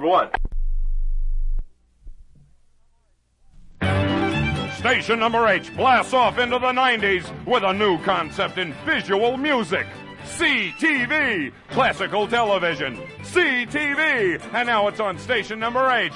number 1. Station number H blasts off into the 90s with a new concept in visual music. CTV, classical television. CTV, and now it's on station number H.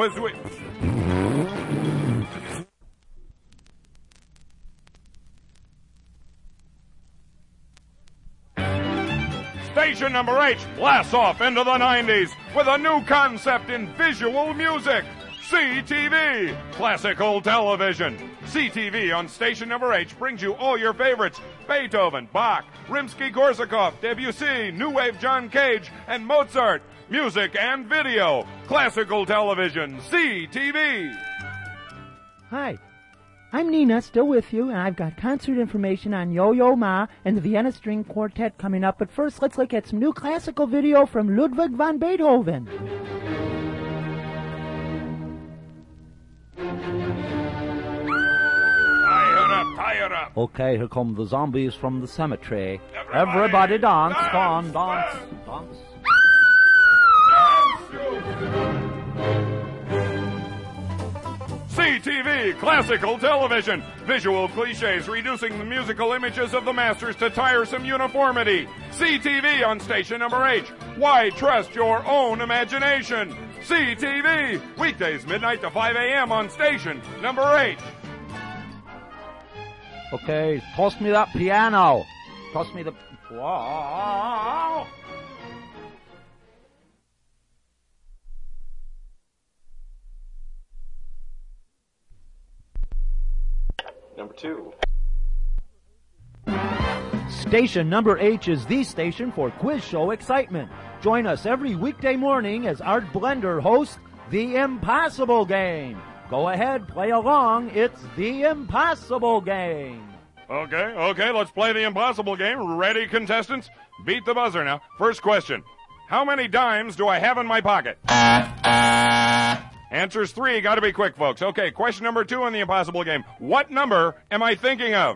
Station number H blasts off into the 90s with a new concept in visual music. CTV, classical television. CTV on station number H brings you all your favorites. Beethoven, Bach, Rimsky-Korsakov, Debussy, New Wave John Cage, and Mozart. Music and video. Classical television. CTV. Hi, I'm Nina, still with you, and I've got concert information on Yo-Yo Ma and the Vienna String Quartet coming up. But first, let's look at some new classical video from Ludwig van Beethoven. Tie it up. Okay, here come the zombies from the cemetery. Everybody dance, dance. CTV, classical television. Visual cliches reducing the musical images of the masters to tiresome uniformity. CTV on station number H. Why trust your own imagination? CTV, weekdays midnight to 5 a.m. on station number H. Okay, toss me that piano. Toss me the... Wow. Number 2. Station number H is the station for quiz show excitement. Join us every weekday morning as Art Blender hosts The Impossible Game. Go ahead, play along. It's The Impossible Game. Okay, let's play The Impossible Game. Ready, contestants? Beat the buzzer now. First question. How many dimes do I have in my pocket? Answers 3. Got to be quick, folks. Okay, question number 2 in The Impossible Game. What number am I thinking of?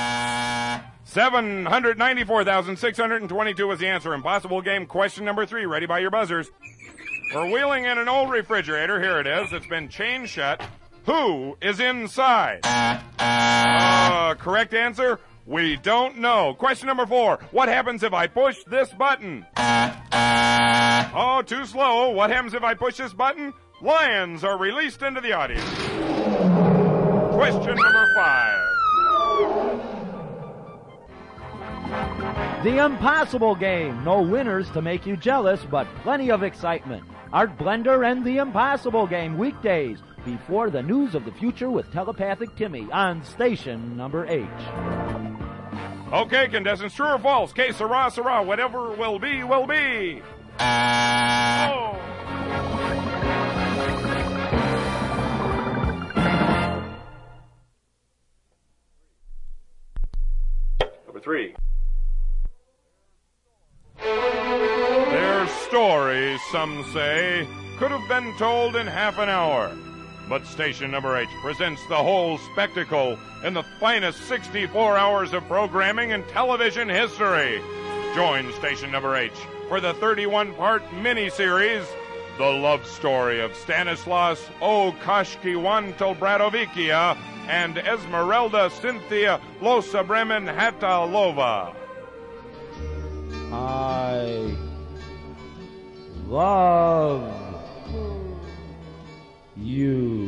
794,622 was the answer. Impossible Game, question number 3. Ready by your buzzers. We're wheeling in an old refrigerator. Here it is. It's been chained shut. Who is inside? Correct answer? We don't know. Question number 4. What happens if I push this button? Oh, too slow. What happens if I push this button? Lions are released into the audience. Question number 5. The Impossible Game. No winners to make you jealous, but plenty of excitement. Art Blender and The Impossible Game weekdays before the news of the future with Telepathic Timmy on station number H. Okay, contestants, true or false? Que sera, sera. Whatever will be, will be. Oh. Number 3. Their story, some say, could have been told in half an hour. But station number H presents the whole spectacle in the finest 64 hours of programming in television history. Join station number H for the 31-part miniseries, The Love Story of Stanislaus Okashkiwantel-Bradovikia and Esmeralda Cynthia Losabremen-Hatalova. I love you,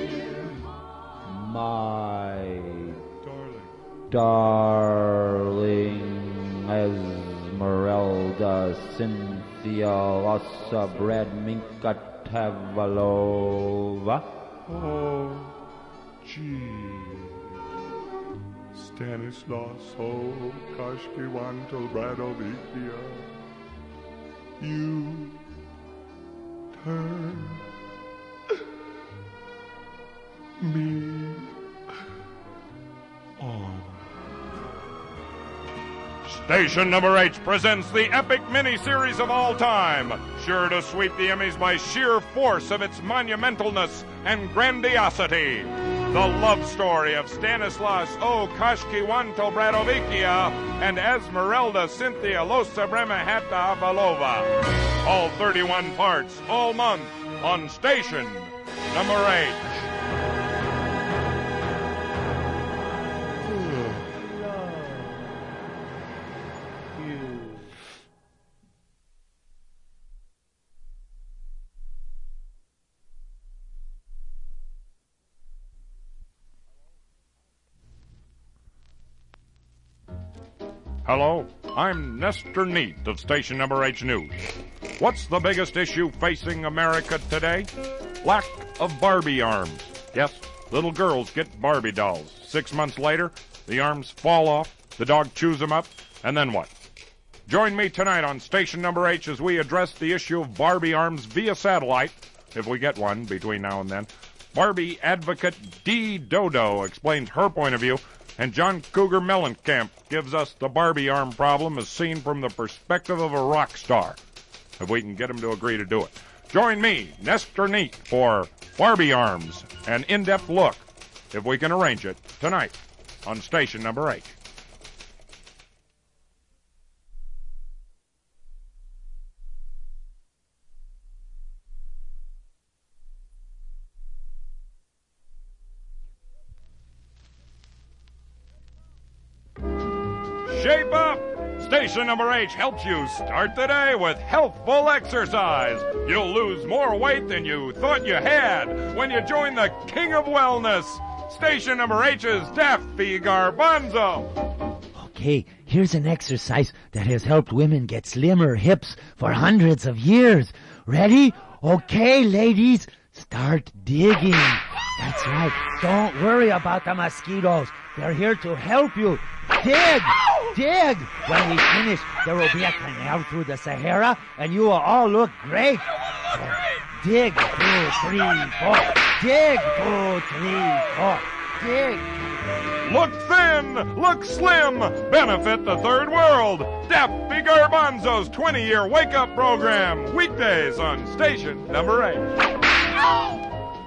my darling Esmeralda Cynthia Losabredminka-Tavalova. Oh, gee. Stanislaus Okashkiwantel-Bradovikia, you turn me on. Station number H presents the epic miniseries of all time, sure to sweep the Emmys by sheer force of its monumentalness and grandiosity. The Love Story of Stanislaus Okashkiwantel-Bradovikia and Esmeralda Cynthia Losabremen-Hatalova. all 31 parts, all month, on station number 8. Hello, I'm Nestor Neat of station number H News. What's the biggest issue facing America today? Lack of Barbie arms. Yes, little girls get Barbie dolls. 6 months later, the arms fall off, the dog chews them up, and then what? Join me tonight on station number H as we address the issue of Barbie arms via satellite, if we get one between now and then. Barbie advocate Dee Dodo explains her point of view, and John Cougar Mellencamp gives us the Barbie arm problem as seen from the perspective of a rock star, if we can get him to agree to do it. Join me, Nestor Neat, for Barbie arms, an in-depth look, if we can arrange it, tonight on station number 8. Shape up! Station number H helps you start the day with healthful exercise. You'll lose more weight than you thought you had when you join the King of Wellness. Station number H's Daffy Garbanzo. Okay, here's an exercise that has helped women get slimmer hips for hundreds of years. Ready? Okay, ladies, start digging. That's right. Don't worry about the mosquitoes. They're here to help you. Dig! Dig! When we finish, there will be a canal through the Sahara, and you will all look great. Dig, 2, 3, 4. Dig, 2, 3, 4. Dig. Look thin, look slim, benefit the third world. Daffy Garbanzo's 20-year wake-up program, weekdays on station number 8.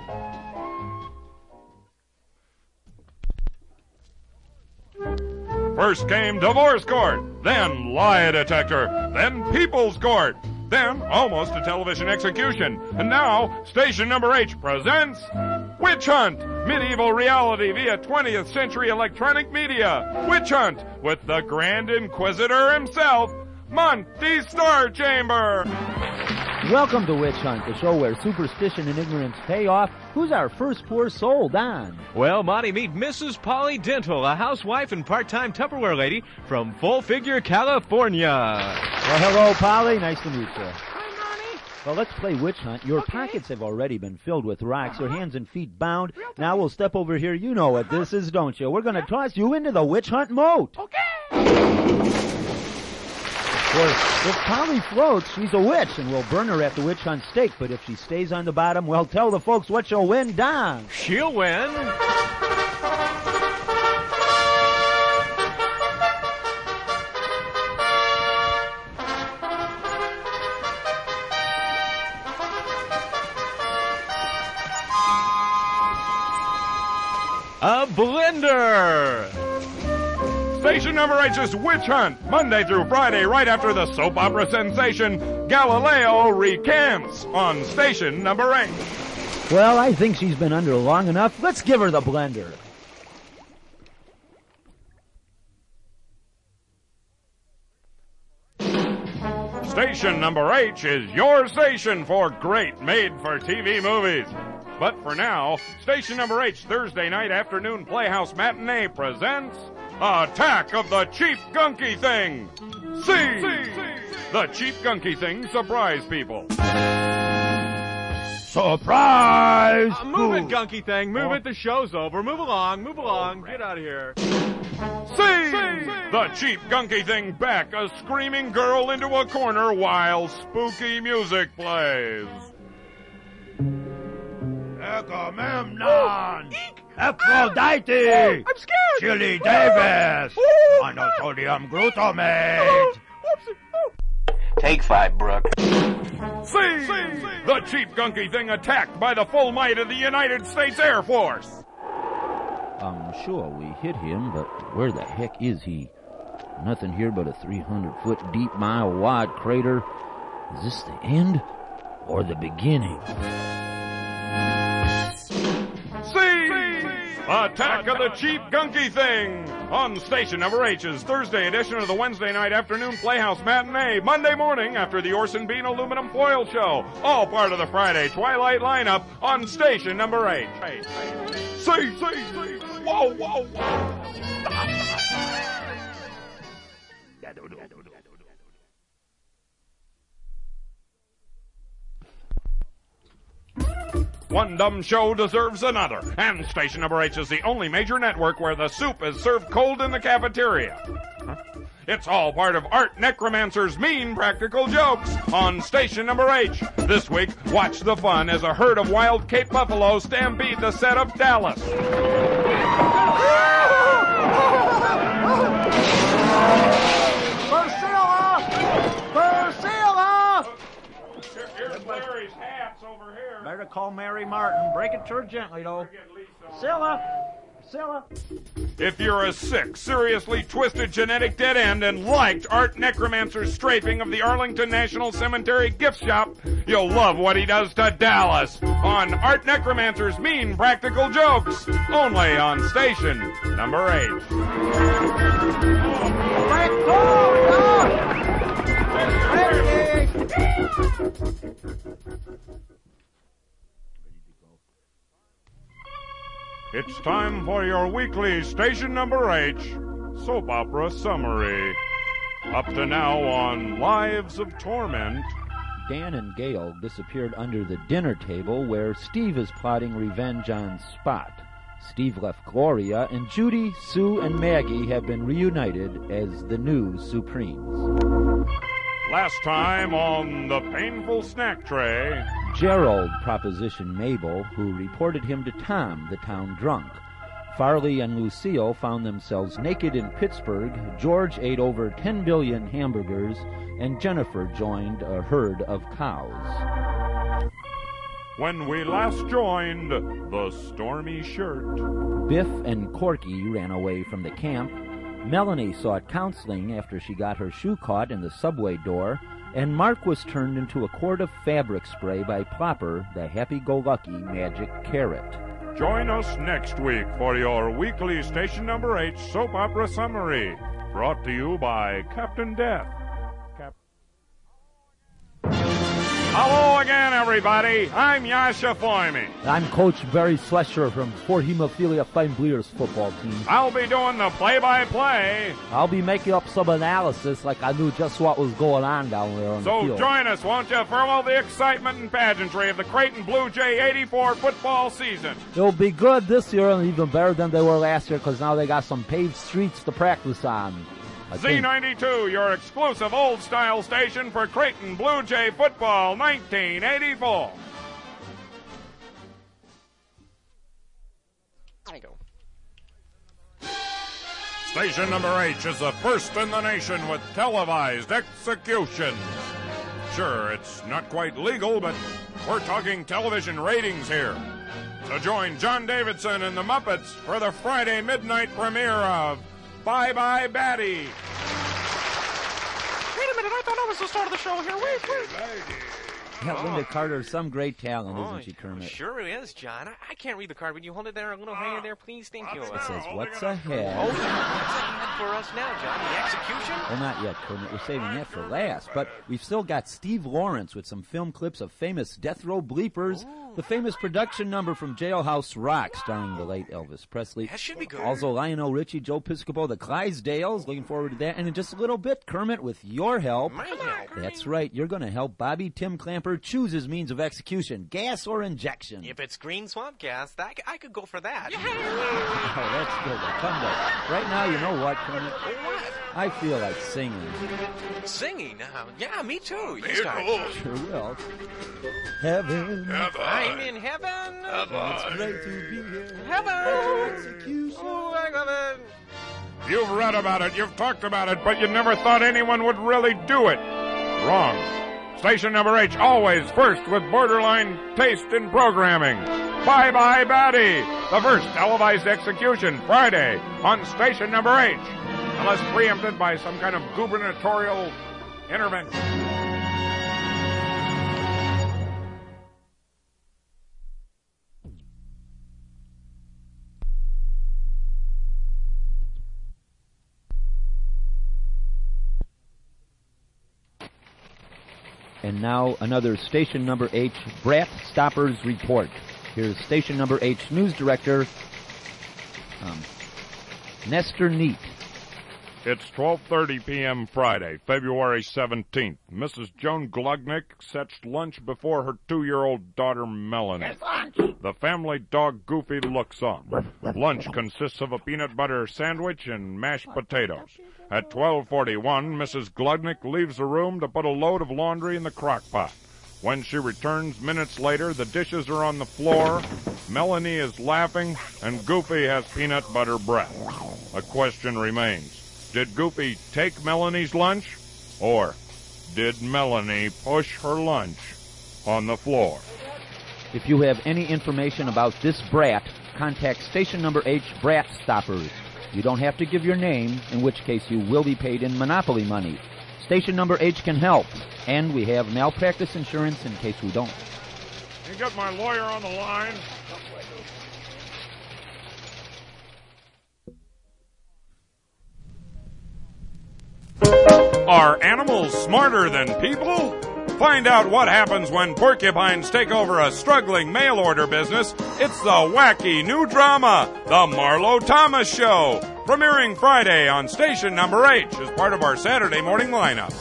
First came divorce court, then lie detector, then people's court, then almost a television execution. And now, station number H presents Witch Hunt, medieval reality via 20th century electronic media. Witch Hunt with the Grand Inquisitor himself, Monty Star Chamber. Welcome to Witch Hunt, the show where superstition and ignorance pay off. Who's our first poor soul, Don? Well, Monty, meet Mrs. Polly Dental, a housewife and part-time Tupperware lady from Full Figure, California. Well, hello, Polly. Nice to meet you. Hi, Monty. Well, let's play Witch Hunt. Your pockets have already been filled with rocks, your hands and feet bound. Now we'll step over here. You know what this is, don't you? We're going to toss you into the Witch Hunt moat. Okay. If Polly floats, she's a witch, and we'll burn her at the Witch Hunt stake. But if she stays on the bottom, well, tell the folks what she'll win, Don. She'll win a blender. Station number H's Witch Hunt, Monday through Friday, right after the soap opera sensation Galileo Recants on station number 8. Well, I think she's been under long enough. Let's give her the blender. Station number H is your station for great made-for-TV movies. But for now, station number H Thursday night afternoon Playhouse Matinee presents Attack of the Cheap Gunky Thing. The Cheap Gunky Thing surprise people. Surprise! Move it, Gunky Thing. Move it. The show's over. Move along. Move along. Get out of here. The Cheap Gunky Thing back, a screaming girl into a corner while spooky music plays. Agamemnon! Aphrodite! I'm scared! Chili Davis! Monosodium glutamate! Take 5, Brooke. The Cheap Gunky Thing attacked by the full might of the United States Air Force. Sure, we hit him, but where the heck is he? Nothing here but a 300-foot deep, mile-wide crater Is this the end or the beginning? Attack of the Cheap Gunky Thing on station number H's Thursday edition of the Wednesday night afternoon Playhouse Matinee, Monday morning after the Orson Bean aluminum foil show. All part of the Friday Twilight lineup on station number H. See, whoa, whoa, whoa. One dumb show deserves another, and station number H is the only major network where the soup is served cold in the cafeteria. It's all part of Art Necromancer's Mean Practical Jokes on station number H. This week, watch the fun as a herd of wild Cape buffalo stampede the set of Dallas. Here's Larry's hats over here. Better call Mary Martin. Break it to her gently, though. Scylla! If you're a sick, seriously twisted genetic dead end and liked Art Necromancer's strafing of the Arlington National Cemetery gift shop, you'll love what he does to Dallas on Art Necromancer's Mean Practical Jokes, only on station number 8. It's time for your weekly station number H soap opera summary. Up to now on Lives of Torment. Dan and Gail disappeared under the dinner table where Steve is plotting revenge on Spot. Steve left Gloria, and Judy, Sue, and Maggie have been reunited as the new Supremes. Last time on The Painful Snack Tray, Gerald propositioned Mabel, who reported him to Tom, the town drunk. Farley and Lucille found themselves naked in Pittsburgh. George ate over 10 billion hamburgers, and Jennifer joined a herd of cows. when we last joined the Stormy Shirt. Biff and Corky ran away from the camp. Melanie sought counseling after she got her shoe caught in the subway door, and Mark was turned into a quart of fabric spray by Plopper, the happy-go-lucky magic carrot. Join us next week for your weekly Station Number 8 soap opera summary, brought to you by Captain Death. Hello again, everybody. I'm Yasha Foyme. I'm Coach Barry Slesher from Fort Hemophilia Fine Bleeders football team. I'll be doing the play-by-play. I'll be making up some analysis like I knew just what was going on down there on the field. So join us, won't you, for all the excitement and pageantry of the Creighton Blue Jay 84 football season. It'll be good this year and even better than they were last year because now they got some paved streets to practice on. Z92, your exclusive old-style station for Creighton Blue Jay football 1984. I go. Station number 8 is the first in the nation with televised executions. Sure, it's not quite legal, but we're talking television ratings here. So join John Davidson and the Muppets for the Friday midnight premiere of Bye Bye Batty. Wait a minute, I thought I was the start of the show here. Wait. Yeah, Linda Carter's some great talent, isn't she, Kermit? Sure it is, John. I can't read the card. Would you hold it there a little higher there, please? Thank you. It says, what's ahead? Oh, yeah. What's ahead for us now, John? The execution? Well, not yet, Kermit. We're saving that for last. But we've still got Steve Lawrence with some film clips of famous death row bleepers. Ooh. The famous production number from Jailhouse Rock starring the late Elvis Presley. That should be good. Also, Lionel Richie, Joe Piscopo, the Clydesdales. Looking forward to that. And in just a little bit, Kermit, with your help. My help? That's right. You're going to help Bobby Tim Clamper choose his means of execution, gas or injection. If it's green swamp gas, I could go for that. Oh, that's good. Come back. Right now, you know what, Kermit? What? I feel like singing. Singing? Yeah, me too. You start. Sure will. Heaven. I'm in heaven. It's great to be here. Heaven. Execution. Oh, I love it. You've read about it, you've talked about it, but you never thought anyone would really do it. Wrong. Station number 8, always first with borderline taste in programming. Bye Bye Batty, the first televised execution, Friday on station number 8. Unless preempted by some kind of gubernatorial intervention. And now another Station Number H Brat Stoppers report. Here's Station Number H News Director, Nestor Neat. It's 12:30 p.m. Friday, February 17th. Mrs. Joan Glugnick sets lunch before her 2-year-old daughter Melanie. The family dog Goofy looks on. Lunch consists of a peanut butter sandwich and mashed potatoes. At 12:41, Mrs. Glugnick leaves the room to put a load of laundry in the crock pot. When she returns minutes later, the dishes are on the floor, Melanie is laughing, and Goofy has peanut butter breath. A question remains. Did Goofy take Melanie's lunch, or did Melanie push her lunch on the floor? If you have any information about this brat, contact Station Number H Brat Stoppers. You don't have to give your name, in which case you will be paid in Monopoly money. Station Number H can help, and we have malpractice insurance in case we don't. You got my lawyer on the line? Are animals smarter than people? Find out what happens when porcupines take over a struggling mail-order business. It's the wacky new drama, The Marlo Thomas Show, premiering Friday on Station Number H as part of our Saturday morning lineup.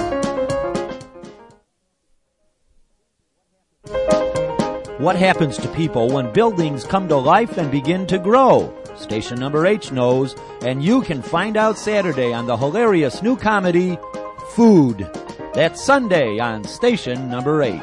What happens to people when buildings come to life and begin to grow? Station Number H knows, and you can find out Saturday on the hilarious new comedy, Food. That's Sunday on Station Number H.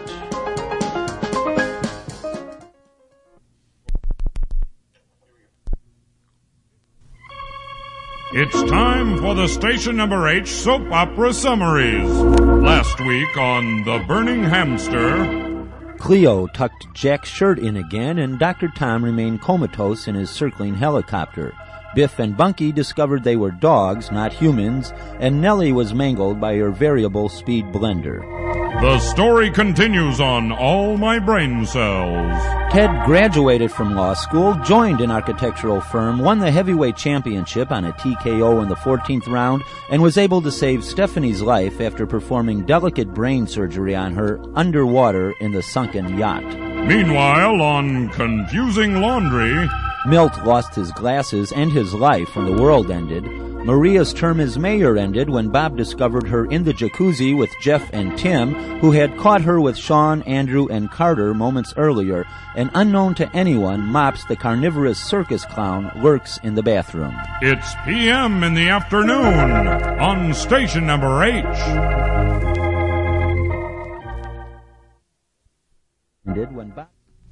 It's time for the Station Number H soap opera summaries. Last week on The Burning Hamster, Cleo tucked Jack's shirt in again, and Dr. Tom remained comatose in his circling helicopter. Biff and Bunky discovered they were dogs, not humans, and Nellie was mangled by her variable speed blender. the story continues on All My Brain Cells. Ted graduated from law school, joined an architectural firm, won the heavyweight championship on a TKO in the 14th round, and was able to save Stephanie's life after performing delicate brain surgery on her underwater in the sunken yacht. Meanwhile, on Confusing Laundry, Milt lost his glasses and his life when the world ended. Maria's term as mayor ended when Bob discovered her in the jacuzzi with Jeff and Tim, who had caught her with Sean, Andrew, and Carter moments earlier, and unknown to anyone, Mops, the carnivorous circus clown, lurks in the bathroom. it's PM in the afternoon on Station Number H. Ended when Bob...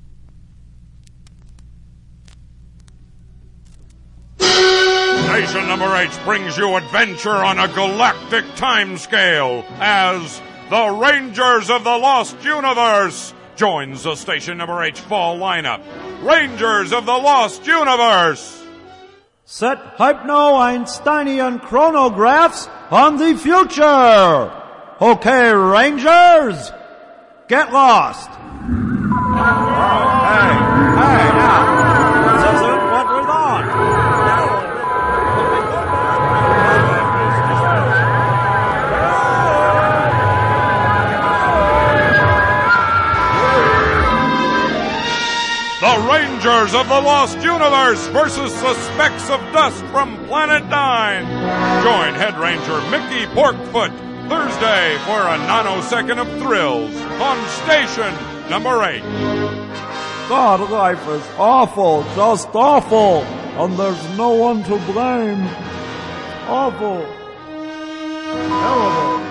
Station Number H brings you adventure on a galactic time scale as the Rangers of the Lost Universe joins the Station Number H fall lineup. Rangers of the Lost Universe! Set Hypno-Einsteinian chronographs on the future! Okay, Rangers, get lost! Hey, now, this isn't what we thought. The Rangers of the Lost Universe versus the specks of dust from Planet Nine. Join Head Ranger Mickey Porkfoot Thursday for a nanosecond of thrills on Station Number 8. God, life is awful, just awful, and there's no one to blame. Awful. Terrible.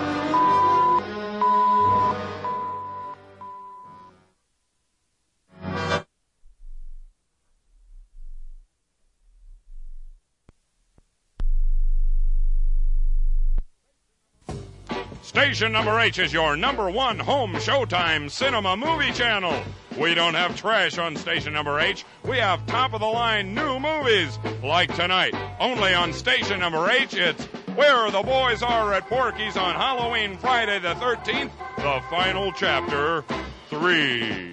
Station Number H is your number one home Showtime cinema movie channel. We don't have trash on Station Number H. We have top-of-the-line new movies. Like tonight, only on Station Number H, it's Where the Boys Are at Porky's on Halloween Friday the 13th, the final chapter, 3.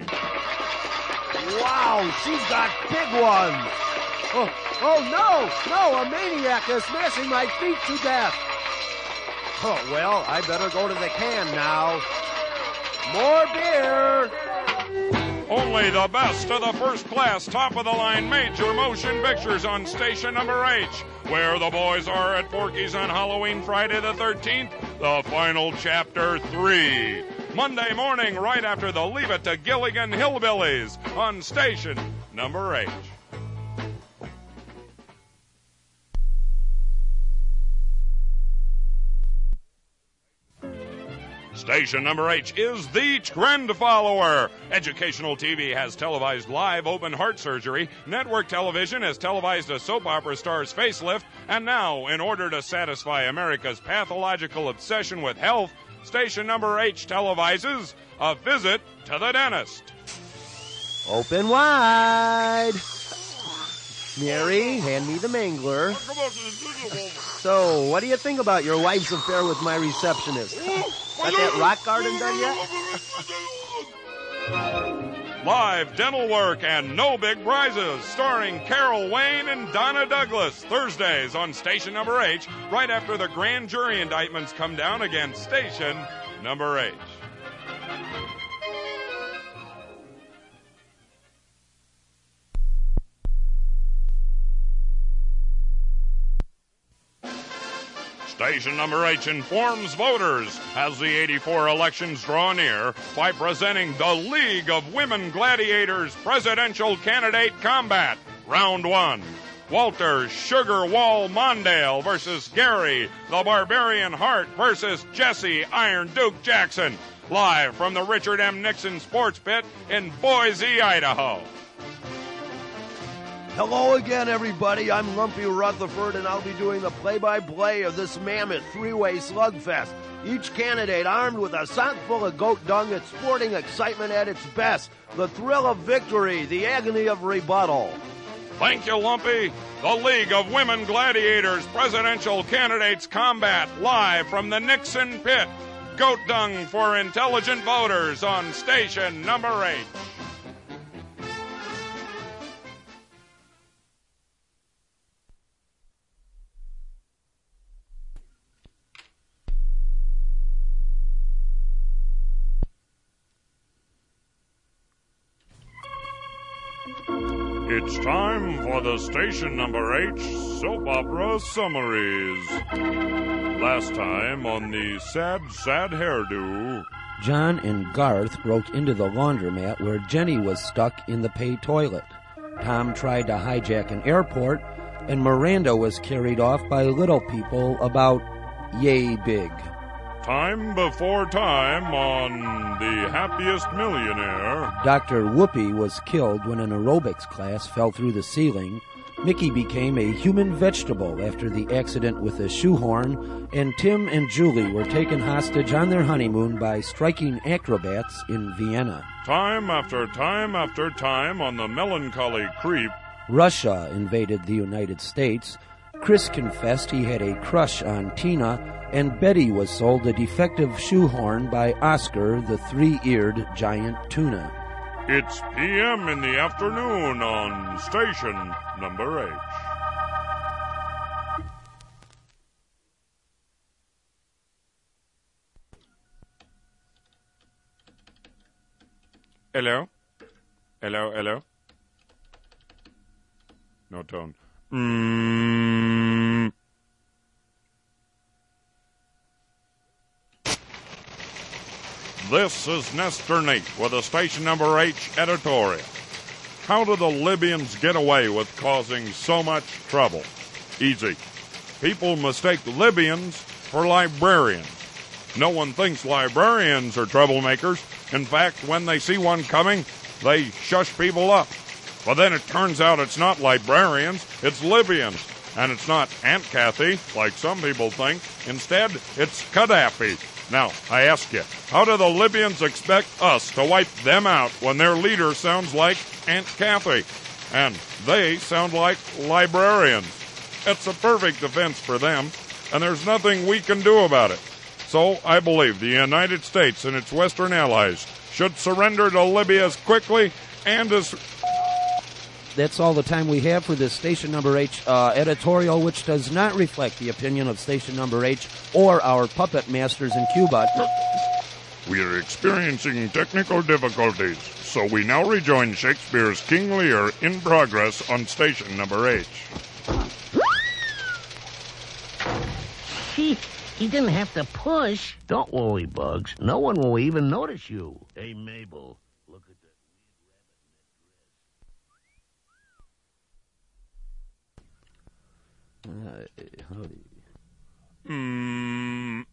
Wow, she's got big ones. Oh no, a maniac is smashing my feet to death. Oh, well, I better go to the can now. More beer. Only the best of the first-class, top-of-the-line major motion pictures on station number H, where the boys are at Porky's on Halloween Friday the 13th, the final chapter 3. Monday morning, right after the Leave It to Gilligan Hillbillies on station number H. Station number H is the trend follower. Educational TV has televised live open heart surgery. Network television has televised a soap opera star's facelift. And now, in order to satisfy America's pathological obsession with health, Station number H televises a visit to the dentist. Open wide. Mary, hand me the mangler. So, what do you think about your wife's affair with my receptionist? Got that rock garden done yet? Live dental work and no big prizes, starring Carol Wayne and Donna Douglas. Thursdays on Station number H, right after the grand jury indictments come down against Station number H. Station number H informs voters as the 84 elections draw near by presenting the League of Women Gladiators Presidential Candidate Combat. Round 1. Walter Sugar Wall Mondale versus Gary the Barbarian Hart versus Jesse Iron Duke Jackson. Live from the Richard M. Nixon Sports Pit in Boise, Idaho. Hello again, everybody. I'm Lumpy Rutherford, and I'll be doing the play-by-play of this mammoth three-way slugfest. Each candidate armed with a sock full of goat dung at sporting excitement at its best. The thrill of victory, the agony of rebuttal. Thank you, Lumpy. The League of Women Gladiators Presidential Candidates Combat, live from the Nixon Pit. Goat dung for intelligent voters on Station number 8. It's time for the Station number H soap opera summaries. Last time on the Sad, Sad Hairdo. John and Garth broke into the laundromat where Jenny was stuck in the pay toilet. Tom tried to hijack an airport, and Miranda was carried off by little people about yay big. Time before time on The Happiest Millionaire. Dr. Whoopi was killed when an aerobics class fell through the ceiling. Mickey became a human vegetable after the accident with a shoehorn, and Tim and Julie were taken hostage on their honeymoon by striking acrobats in Vienna. Time after time after time on The Melancholy Creep. Russia invaded the United States. Chris confessed he had a crush on Tina, and Betty was sold a defective shoehorn by Oscar, the three-eared giant tuna. It's PM in the afternoon on Station number H. Hello? Hello, hello? No tone. This is Nestor Nate with a Station number H editorial. How do the Libyans get away with causing so much trouble? Easy. People mistake Libyans for librarians. No one thinks librarians are troublemakers. In fact, when they see one coming, they shush people up. But then it turns out it's not librarians, it's Libyans. And it's not Aunt Kathy, like some people think. Instead, it's Gaddafi. Now, I ask you, how do the Libyans expect us to wipe them out when their leader sounds like Aunt Kathy? And they sound like librarians. It's a perfect defense for them, and there's nothing we can do about it. So I believe the United States and its Western allies should surrender to Libya as quickly and as... That's all the time we have for this Station number H editorial, which does not reflect the opinion of Station number H or our puppet masters in Cuba. We are experiencing technical difficulties, so we now rejoin Shakespeare's King Lear in progress on station number H. He didn't have to push. Don't worry, Bugs. No one will even notice you. Hey, Mabel, look at that weird rabbit in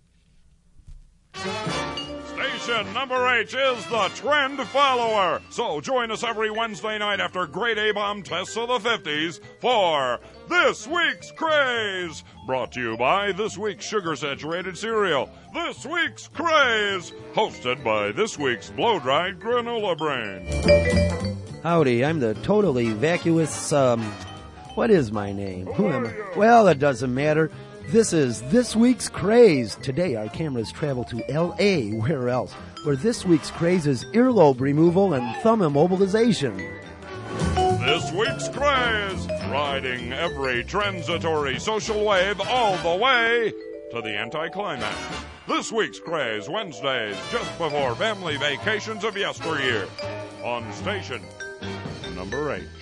Station number H is the Trend Follower. So join us every Wednesday night after Grade A-Bomb tests of the 50s for This Week's Craze. Brought to you by This Week's Sugar-Saturated Cereal. This Week's Craze. Hosted by This Week's Blow-Dried Granola Brain. Howdy, I'm the totally vacuous, what is my name? Who am I? Well, it doesn't matter. This is This Week's Craze. Today our cameras travel to L.A., where else? Where This Week's Craze is earlobe removal and thumb immobilization. This Week's Craze, riding every transitory social wave all the way to the anticlimax. This Week's Craze, Wednesdays, just before family vacations of yesteryear, on station number H.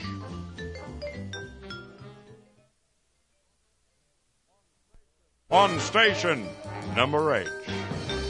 On station number H.